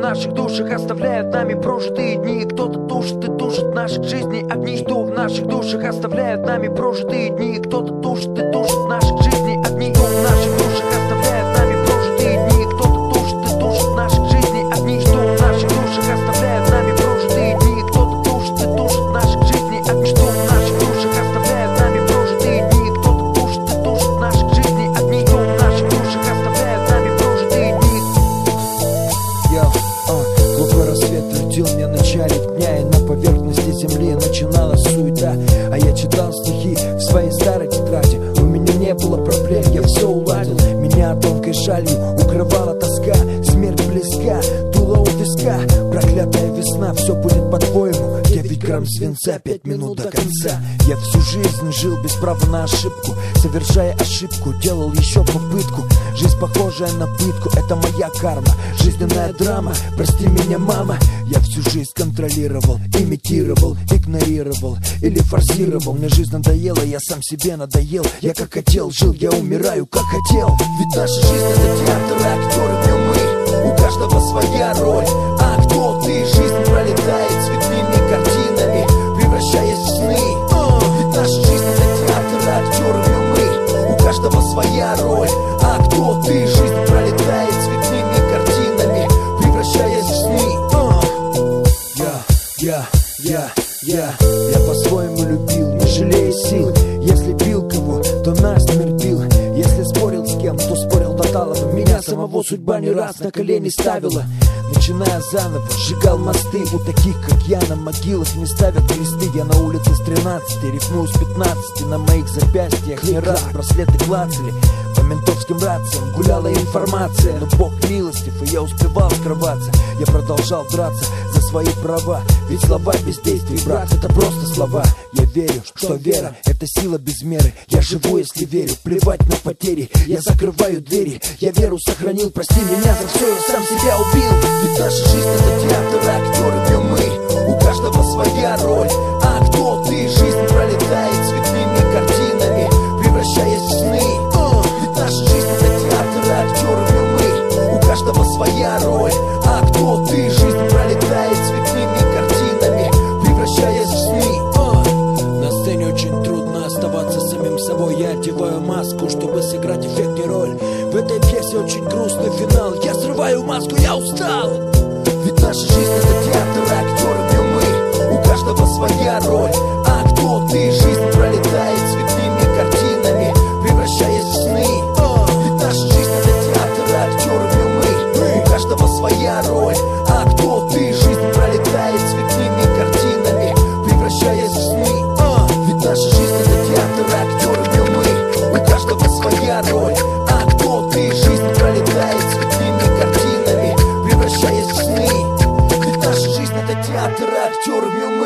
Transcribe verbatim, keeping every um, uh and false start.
наших душах оставляют нами прожитые дни. Кто-то тушит и тушит наших жизней огни. Что в наших душах оставляют нами прожитые дни. Кто-то тушит и тушит наших жизней огни. Что в наших душах оставляют нами прожитые дни. Кто-то тушит и тушит наших жизней огни. Что в наших душах оставляют нами прожитые дни. Кто-то тушит и тушит наших жизней огни. Что в наших душах оставляют нами прожитые дни. Кто-то тушит и тушит наших жизней огни. Что в наших душах оставляют нами прожитые дни. Йоу, uh, глухой рассвет родил меня в начале дня, и на поверхности земли начиналась суета. А я читал стихи в своей старой тетради. У меня не было проблем, я все уладил. Меня тонкой шалью укрывала тоска. Смерть близка, дуло у виска. Проклятая весна, все будет по-твоему. Девять грамм свинца, пять минут до конца. Я всю жизнь жил без права на ошибку. Совершая ошибку, делал еще попытку. Жизнь похожая на пытку, это моя карма. Жизненная драма, прости меня, мама. Я всю жизнь контролировал, имитировал, игнорировал или форсировал. Мне жизнь надоела, я сам себе надоел. Я как хотел жил, я умираю как хотел. Ведь наша жизнь это театр, а актеры в нем мы. У каждого своя роль. А кто ты? Жизнь пролетает цветными картинами, превращаясь в сны. Ведь наша жизнь это театр, а актеры в нем мы. У каждого своя роль. А кто ты? Жизнь пролетает цветными картинами, превращаясь в сны. Я, я, я, я, я по-своему любил, не жалея сил. Если бил кого, то насмерть бил. Если спорил с кем, то спорил до талого. Меня самого судьба не раз на колени ставила. Начиная заново, сжигал мосты. У таких, как я, на могилах не ставят кресты. Я на улице с тринадцати, рифмую с пятнадцати. На моих запястьях не раз браслеты клацали. По ментовским рациям гуляла информация. Но Бог милостив, и я успевал скрываться. Я продолжал драться за свои права. Ведь слова без действий, брат, это просто слова. Я верю, что вера — это сила без меры. Я живу, если верю, плевать на потери. Я закрываю двери, я веру сохранил. Прости меня за все, я сам себя убил. Ведь наша жизнь это театр, а актеры в нем мы. У каждого своя роль. А кто ты? Жизнь пролетает цветными картинами, превращаясь в сны. Ведь наша жизнь это театр, а актеры в нем мы. У каждого своя роль. А кто ты? Жизнь пролетает цветными картинами, превращаясь в сны. На сцене очень трудно оставаться самим собой. Я одеваю маску, чтобы сыграть эффектную роль. В этой пьесе очень грустный финал. Я срываю маску, я устал. Ведь наша жизнь это театр, а актеры в нем мы. У каждого своя роль. А кто ты? Жизнь пролетает цветными картинами, превращаясь в сны. Ведь наша жизнь это театр, а актеры в нем мы. У каждого своя роль. А кто ты? Жизнь пролетает цветными картинами, превращаясь в сны. Ведь наша жизнь это театр, а актеры в нем мы. У каждого своя роль. А кто ты? Жизнь пролетает цветными картинами, превращаясь в сны. Ведь наша жизнь это театр, а актеры в нем